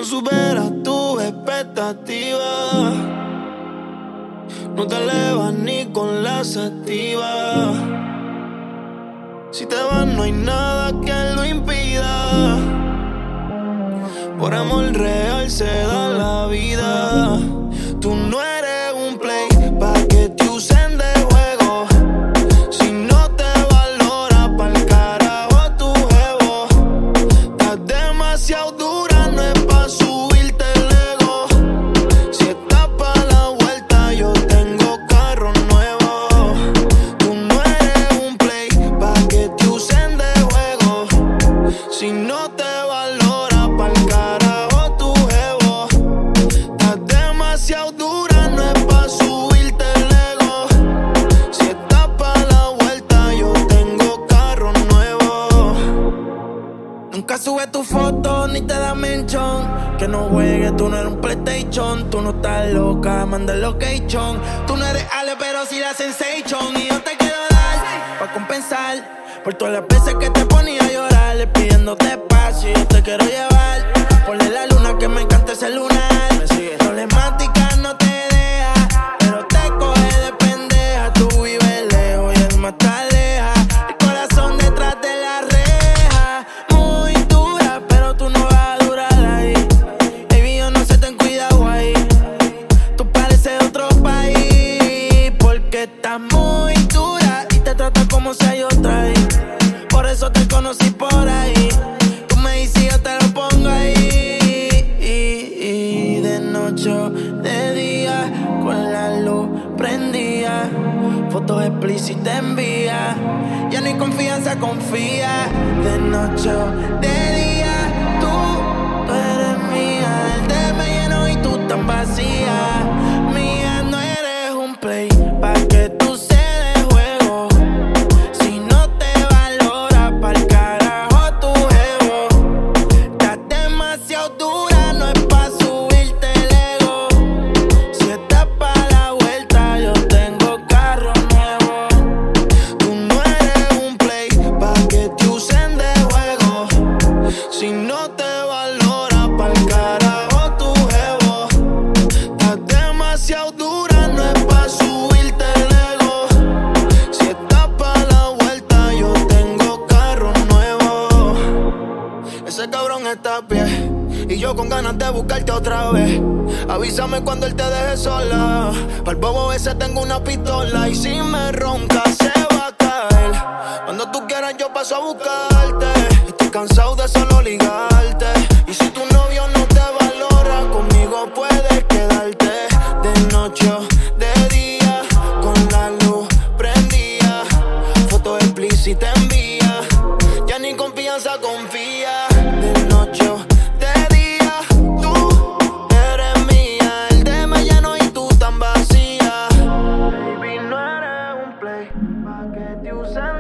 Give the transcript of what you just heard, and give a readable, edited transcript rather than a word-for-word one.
No superas tu expectativa, no te elevas ni con la sativa. Si te vas no hay nada que lo impida. Por amor real se da la vida. Tú no eres un play pa' que te usen de juego. Si no te valora pa'l carajo tu jevo. Estás demasiado dura, no es pa' subirte el ego. Si estás pa' la vuelta yo tengo carro nuevo. Tú no eres un play pa' que te usen de juego. Si no te valora pa'l carajo tu jevo. Estás demasiado dura, no es pa' subirte el ego. Si estás pa' la vuelta yo tengo carro nuevo. Nunca subes tu foto ni te da mention. Que no juegues, tú no eres un PlayStation. Tú no estás loca, manda el location. Tú no eres Ale, pero sí la sensation. Y yo te quiero dar pa' compensar por todas las veces que te ponía a llorar pidiéndote espacio. Yo te quiero llevar, ponle la luna que me encanta ese lunar. Problemática no te deja, pero te coge de pendeja. Tú vives lejos y el más te aleja. El corazón detrás de la reja. Muy dura, pero tú no vas a durar ahí. Baby, yo no sé, ten cuidado ahí. Tú pareces otro país, porque estás muy dura y te tratas como si hay otra ahí. Por eso te conocí por ahí. Tú me dices yo te lo pongo ahí. De noche o de día, con la luz prendida, fotos explícitas envía. Ya ni confianza confía. De noche o de día, tú eres mía. El de me lleno y tú tan vacía. Mía, no eres un play pa' que tú seas de juego. Si no te valora pa'l carajo tu jevo. Estás demasiado dura, no es pa' subirte el ego. Si estás pa' la vuelta yo tengo carro nuevo. Tú no eres un play pa' que te usen de juego. Si no te valora pa'l carajo tu jevo. Estás demasiado dura, no es pa' subirte el ego. Si estás pa' la vuelta yo tengo carro nuevo. Ese cabrón está a pie y yo con ganas de buscarte otra vez. Avísame cuando él te deje sola. Pa'l bobo ese tengo una pistola. Y si me ronca se va a caer. Cuando tú quieras yo paso a buscarte. Estoy cansado de solo ligarte. Y si tu novio no te valora, conmigo puedes quedarte. De noche o de día, con la luz prendida, fotos explícitas envía. Ya ni confianza confía. De noche o de día, tú eres mía. El de me lleno y tú tan vacía. Baby, no eres un play pa' que te usen